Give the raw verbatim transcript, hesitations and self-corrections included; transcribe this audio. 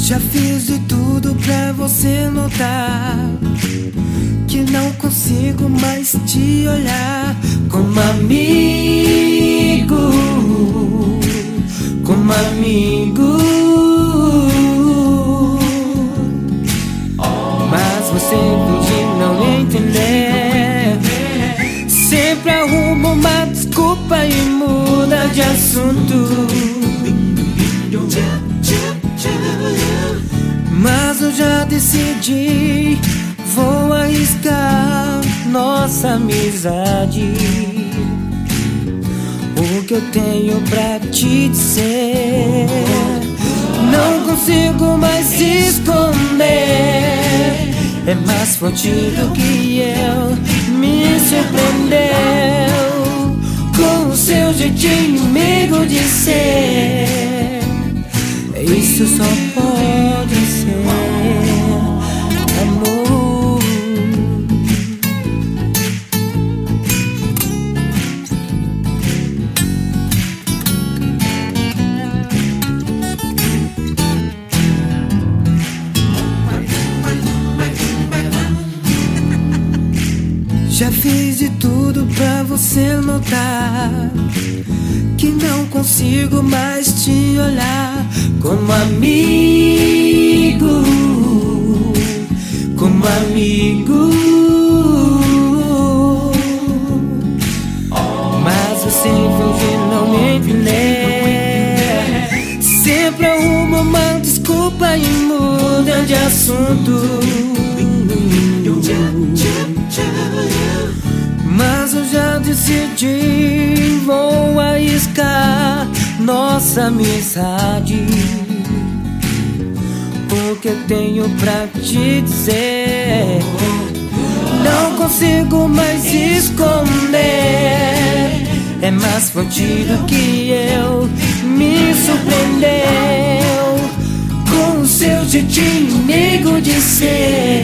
Já fiz de tudo pra você notar que não consigo mais te olhar como amigo, como amigo. Mas você finge não entender, sempre arruma uma desculpa e muda de assunto. Mas eu já decidi, vou arriscar nossa amizade. O que eu tenho pra te dizer, não consigo mais esconder. É mais forte do que eu, me surpreendeu com o seu jeitinho amigo de ser. Isso só pode ser amor. Já fiz de tudo pra você notar que não consigo mais te olhar como amigo, como amigo. Mas você finge não entender, sempre arruma uma desculpa e muda de assunto. Mas eu já decidi, vou arriscar nossa amizade. O que eu tenho pra te dizer, não consigo mais esconder. É mais forte do que eu, me surpreendeu com o seu jeitinho amigo de ser.